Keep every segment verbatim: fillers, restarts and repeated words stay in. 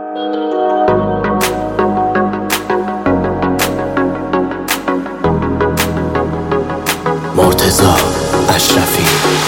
مرتضی اشرفی.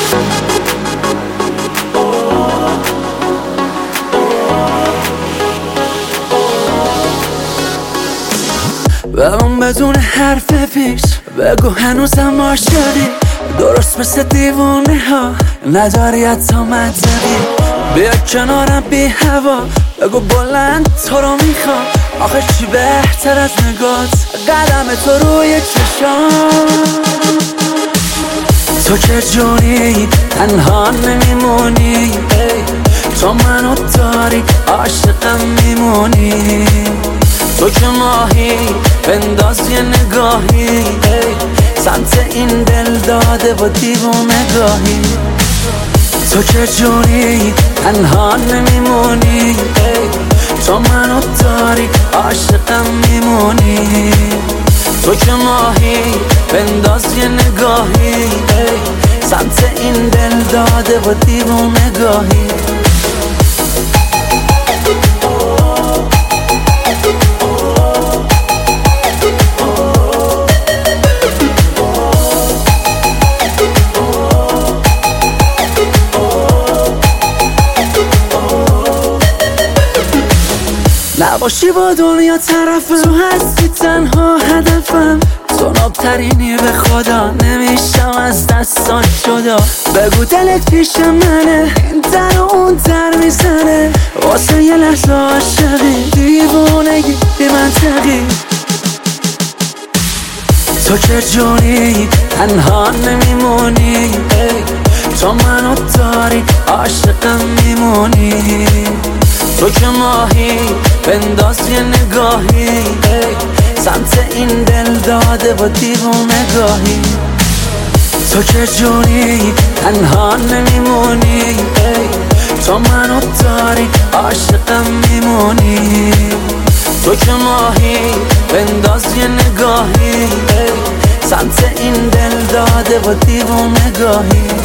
بگم بدون حرف پیش، بگو هنوزم عاشقی، درست مثل دیوونه ها نداری حتی منطقی. بیا کنارم بی هوا، بگو بلند تو رو میخوام، آخه چی بهتر از نگات قدم تو روی چشام. تو که جونی تنها نمیمونی، تو منو داری عاشقم میمونی. تو که ماهی بنداز یه نگاهی سمت این دل داده و دیوونگاهی. تو که جونی تنها نمیمونی، تو منو داری عاشقم میمونی. تو که ماهی بنداز یه نگاهی سمت این دل داده و دیوونگاهی. نباشی با دنیا طرفم، تو هستی تنها هدفم، تو نابترینی به خدا، نمیشم از دستات جدا. بگو دلت پیش منه، این در و اون در میزنه، واسه یه لحظه عاشقی، دیوونگی بی منطقی. تو که جونی تنها نمیمونی، تو منو داری عاشقم میمونی. تو که ماهی بنداز یه نگاهی سمت این دل داده و دیوونگاهی. تو که جونی تنها نمیمونی، تو منو داری عاشقم میمونی. تو که ماهی بنداز یه نگاهی سمت این دل داده و دیوونگاهی.